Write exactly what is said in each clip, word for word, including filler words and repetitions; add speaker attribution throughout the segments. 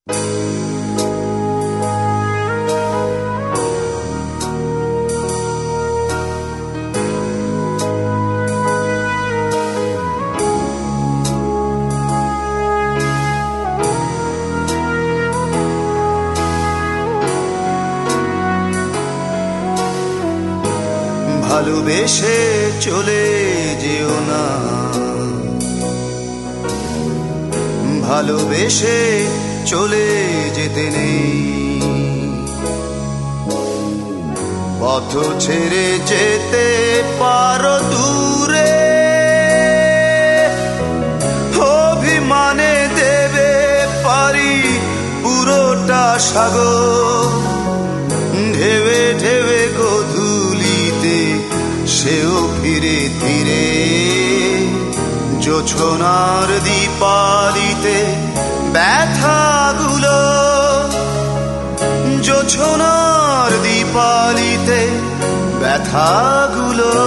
Speaker 1: ভালোবেসে চলে যেও না, ভালোবেসে চলে যেতে নেই। পথ ছেড়ে যেতে পারো দূরে, অভিমানে দেবে পারি পুরোটা সাগর। ঢেবে ঢেবে গধূলিতে সেও ফিরে ফিরে, জোছনার দীপালিতে ব্যথাগুলো, জোছনার দীপালিতে ব্যথাগুলো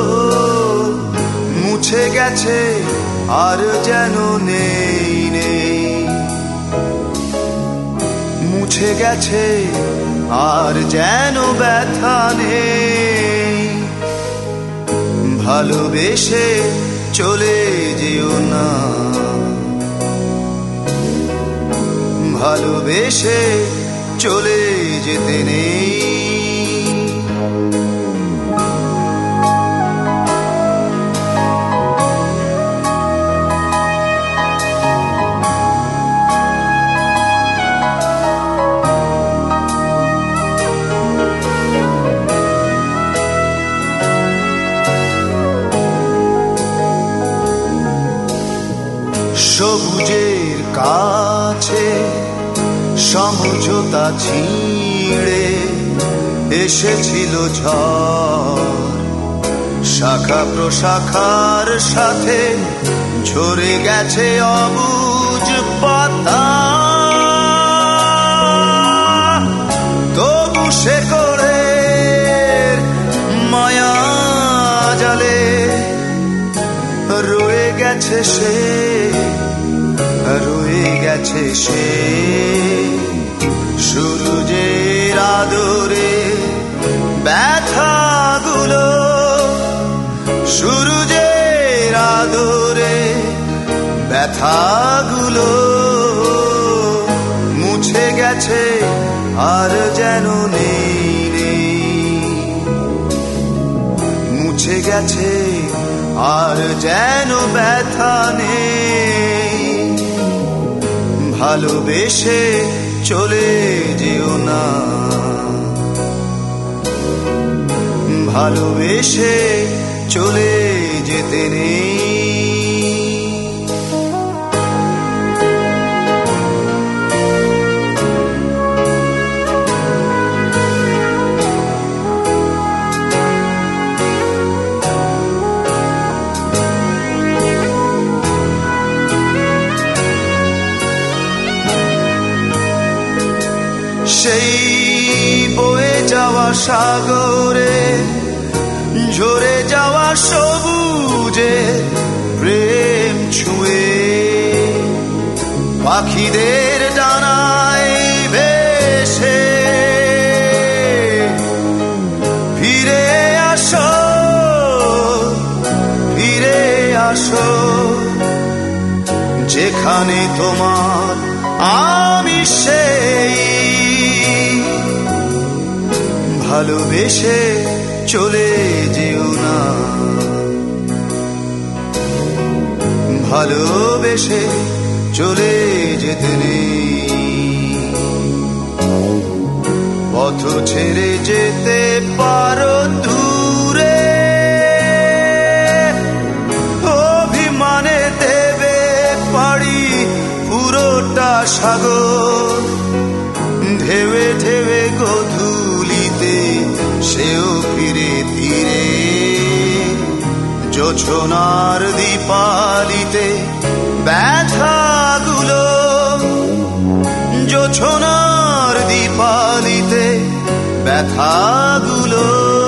Speaker 1: মুছে গেছে আর যেন নেই নেই, মুছে গেছে আর যেন ব্যথা নেই। ভালোবেসে চলে যেও না, ভালোবেসে চলে যেতে নেই। সবুজের কাছে সমঝোতা ছিঁড়ে এসেছিল ঝড়, শাখা প্রশাখার সাথে ঝরে গেছে অবুঝ পাতা। তবু সে করে মায়া জালে রয়ে গেছে সে, রয়ে গেছে সে। সূর্যের আদরে ব্যথাগুলো, সূর্যের আদরে ব্যথাগুলো মুছে গেছে আর যেন নেই নেই, মুছে গেছে আর যেন ব্যথা নেই। ভালোবেসে চলে যেও না, ভালোবেসে চলে যেতে নেই। সেই বয়ে যাওয়া সাগরে ঝরে যাওয়া সবুজে প্রেম ছুঁয়ে পাখিদের ডানায় ভেসে ফিরে আসো, ফিরে আসো যেখানে তোমার আমি সেই। ভালোবেসে চলে যেও না, ভালোবেসে চলে যেতে নেই। পথ ছেড়ে যেতে পারো দূরে, অভিমানে দেবে পারি পুরোটা সাগর। ঢেবে ঢেবে গধূলিতে সেও ফিরে ফিরে, জোছনার দীপালিতে ব্যথাগুলো, জোছনার দীপালিতে ব্যথাগুলো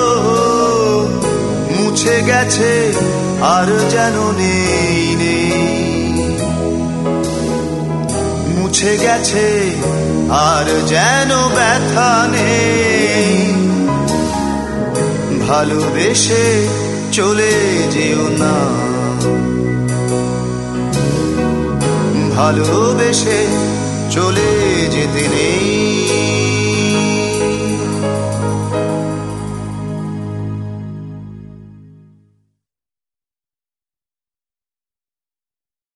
Speaker 1: মুছে গেছে আর যেন নেই নেই, মুছে গেছে আর যেন ব্যথা নেই। ভালোবেসে চলে যেও না, ভালোবেসে চলে যেতে নেই।